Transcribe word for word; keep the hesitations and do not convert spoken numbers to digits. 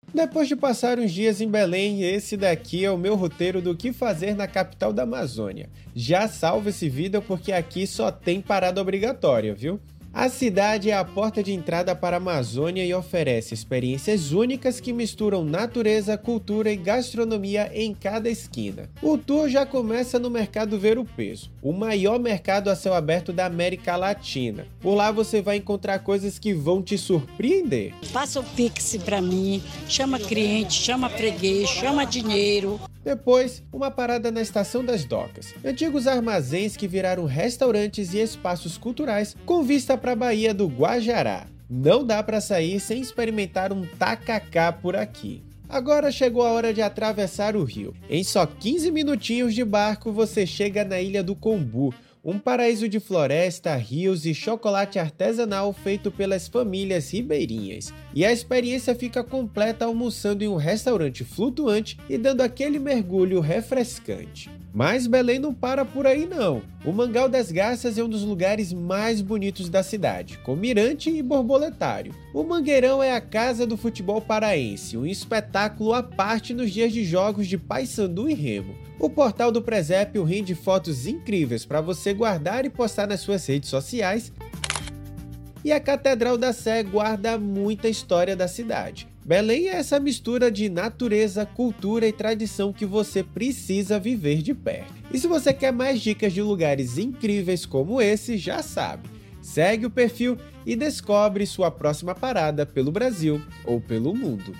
Depois de passar uns dias em Belém, esse daqui é o meu roteiro do que fazer na capital da Amazônia. Já salva esse vídeo porque aqui só tem parada obrigatória, viu? A cidade é a porta de entrada para a Amazônia e oferece experiências únicas que misturam natureza, cultura e gastronomia em cada esquina. O tour já começa no Mercado Ver o Peso, o maior mercado a céu aberto da América Latina. Por lá você vai encontrar coisas que vão te surpreender. Passa o Pix pra mim, chama cliente, chama freguês, chama dinheiro. Depois, uma parada na Estação das Docas, antigos armazéns que viraram restaurantes e espaços culturais com vista para a Baía do Guajará. Não dá para sair sem experimentar um tacacá por aqui. Agora chegou a hora de atravessar o rio. Em só quinze minutinhos de barco você chega na Ilha do Combu, um paraíso de floresta, rios e chocolate artesanal feito pelas famílias ribeirinhas. E a experiência fica completa almoçando em um restaurante flutuante e dando aquele mergulho refrescante. Mas Belém não para por aí não. O Mangal das Garças é um dos lugares mais bonitos da cidade, com mirante e borboletário. O Mangueirão é a casa do futebol paraense, um espetáculo à parte nos dias de jogos de Paysandu e Remo. O Portal do Presépio rende fotos incríveis para você guardar e postar nas suas redes sociais. E a Catedral da Sé guarda muita história da cidade. Belém é essa mistura de natureza, cultura e tradição que você precisa viver de perto. E se você quer mais dicas de lugares incríveis como esse, já sabe. Segue o perfil e descobre sua próxima parada pelo Brasil ou pelo mundo.